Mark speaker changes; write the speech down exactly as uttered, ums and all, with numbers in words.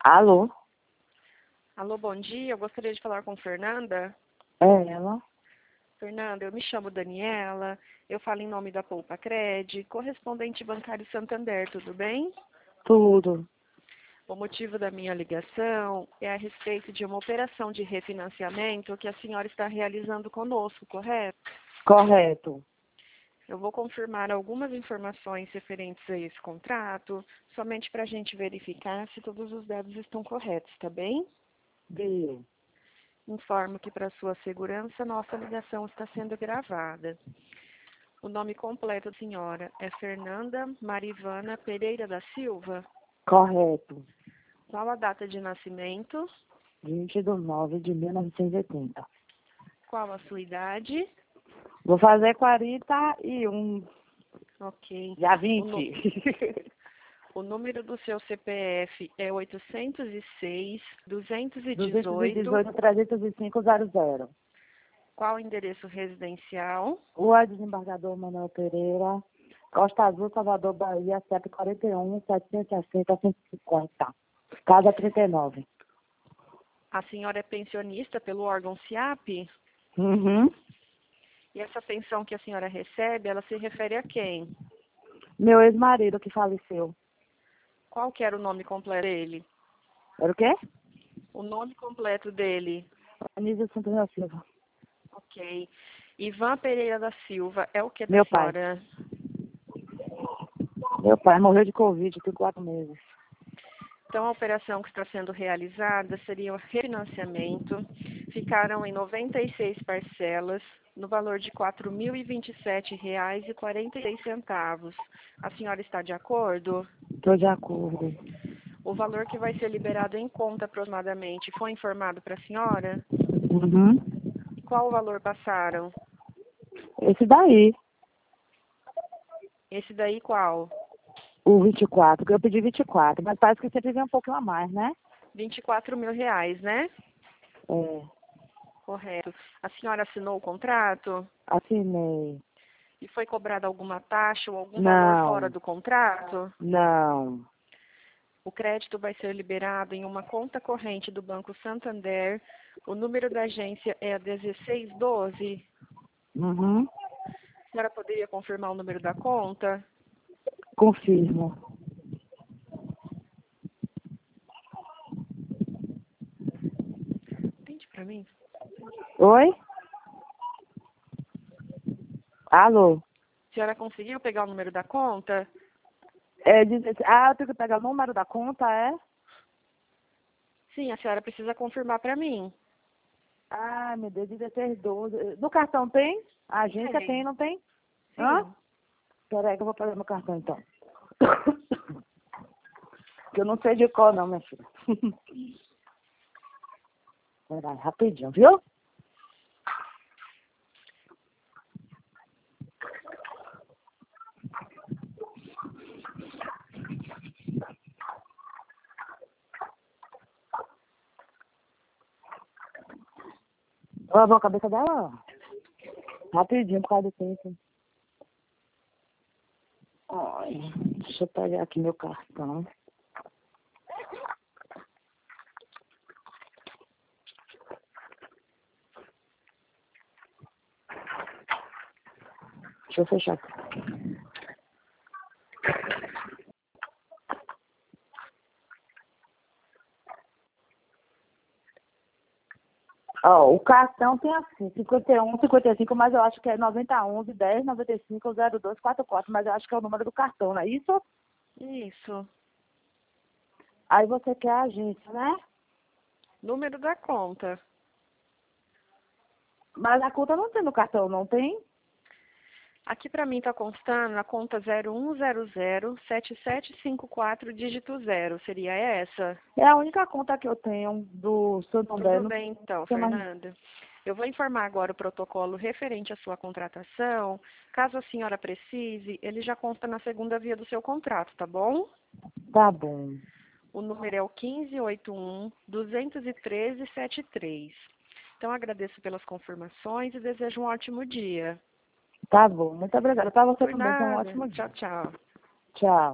Speaker 1: Alô?
Speaker 2: Alô, bom dia. Eu gostaria de falar com Fernanda.
Speaker 1: É ela?
Speaker 2: Fernanda, eu me chamo Daniela. Eu falo em nome da Poupa Cred, correspondente bancário Santander, tudo bem?
Speaker 1: Tudo.
Speaker 2: O motivo da minha ligação é a respeito de uma operação de refinanciamento que a senhora está realizando conosco, correto?
Speaker 1: Correto.
Speaker 2: Eu vou confirmar algumas informações referentes a esse contrato, somente para a gente verificar se todos os dados estão corretos, tá bem?
Speaker 1: Viu?
Speaker 2: Informo que, para sua segurança, nossa ligação está sendo gravada. O nome completo da senhora é Fernanda Marivana Pereira da Silva.
Speaker 1: Correto.
Speaker 2: Qual a data de nascimento?
Speaker 1: vinte de nove de mil novecentos e oitenta.
Speaker 2: Qual a sua idade?
Speaker 1: Vou fazer quarenta e um.
Speaker 2: Ok.
Speaker 1: Já
Speaker 2: O,
Speaker 1: vinte.
Speaker 2: o número do seu C P F é oitocentos e seis, duzentos e
Speaker 1: duzentos e
Speaker 2: dezoito.
Speaker 1: dezoito, trezentos e cinco, zero zero.
Speaker 2: Qual o endereço residencial?
Speaker 1: Rua Desembargador Manuel Pereira, Costa Azul, Salvador, Bahia, C E P quarenta e um, setecentos e sessenta, cento e cinquenta. Casa trinta e nove.
Speaker 2: A senhora é pensionista pelo órgão SIAP?
Speaker 1: Uhum.
Speaker 2: E essa pensão que a senhora recebe, ela se refere a quem?
Speaker 1: Meu ex-marido que faleceu.
Speaker 2: Qual que era o nome completo dele?
Speaker 1: Era o quê?
Speaker 2: O nome completo dele.
Speaker 1: Anísio Santana Silva.
Speaker 2: Ok. Ivan Pereira da Silva é o que da
Speaker 1: Meu pai.
Speaker 2: senhora?
Speaker 1: Meu pai morreu de Covid, tem quatro meses.
Speaker 2: Então, a operação que está sendo realizada seria o refinanciamento. Ficaram em noventa e seis parcelas, no valor de quatro mil e vinte e sete reais e quarenta e seis centavos. A senhora está de acordo?
Speaker 1: Estou de acordo.
Speaker 2: O valor que vai ser liberado em conta aproximadamente foi informado para a senhora?
Speaker 1: Uhum.
Speaker 2: E qual o valor passaram?
Speaker 1: Esse daí,
Speaker 2: Esse daí qual?
Speaker 1: o vinte e quatro, que eu pedi vinte e quatro, mas parece que sempre vem um pouquinho a mais, né?
Speaker 2: vinte e quatro mil reais, né?
Speaker 1: É,
Speaker 2: Correto. A senhora assinou o contrato?
Speaker 1: assinei.
Speaker 2: E foi cobrada alguma taxa ou algum valor fora
Speaker 1: Não,
Speaker 2: do contrato?
Speaker 1: não.
Speaker 2: O crédito vai ser liberado em uma conta corrente do Banco Santander. O número da agência é a dezesseis doze.
Speaker 1: Uhum.
Speaker 2: A senhora poderia confirmar o número da conta?
Speaker 1: Confirmo.
Speaker 2: Atende para mim.
Speaker 1: Oi? Alô?
Speaker 2: A senhora conseguiu pegar o número da conta?
Speaker 1: É, diz- ah, eu tenho que pegar o número da conta, é?
Speaker 2: Sim, a senhora precisa confirmar para mim.
Speaker 1: Ah, meu Deus, dezesseis doze. No cartão tem? A agência tem,
Speaker 2: Tem.
Speaker 1: não tem? Hã?
Speaker 2: Sim.
Speaker 1: Peraí que eu vou pegar meu cartão, então. Que eu não sei de qual, não, minha filha. Peraí, rapidinho, viu? Ó, a cabeça dela, ó. Rapidinho, por causa do tempo. Ai, deixa eu pegar aqui meu cartão. Deixa eu fechar aqui. Ó, o cartão tem assim, cinquenta e um, cinquenta e cinco, mas eu acho que é noventa, onze, dez, noventa e cinco, zero dois, quarenta e quatro, mas eu acho que é o número do cartão, não é isso?
Speaker 2: Isso.
Speaker 1: Aí você quer a agência, né?
Speaker 2: Número da conta.
Speaker 1: Mas a conta não tem no cartão, não tem?
Speaker 2: Aqui para mim está constando a conta zero um zero zero sete sete cinco quatro dígito zero. Seria essa?
Speaker 1: É a única conta que eu tenho do Santander.
Speaker 2: Tudo
Speaker 1: Não
Speaker 2: bem, então,
Speaker 1: tem mais.
Speaker 2: Fernanda. Eu vou informar agora o protocolo referente à sua contratação. Caso a senhora precise, ele já consta na segunda via do seu contrato, tá bom?
Speaker 1: Tá bom.
Speaker 2: O número é o um cinco oito um, dois um três, sete três. Então, agradeço pelas confirmações e desejo um ótimo dia.
Speaker 1: Tá bom. Muito obrigada. Pra você
Speaker 2: Por
Speaker 1: também, tenha um
Speaker 2: nada.
Speaker 1: ótimo
Speaker 2: Tchau,
Speaker 1: dia.
Speaker 2: tchau.
Speaker 1: Tchau.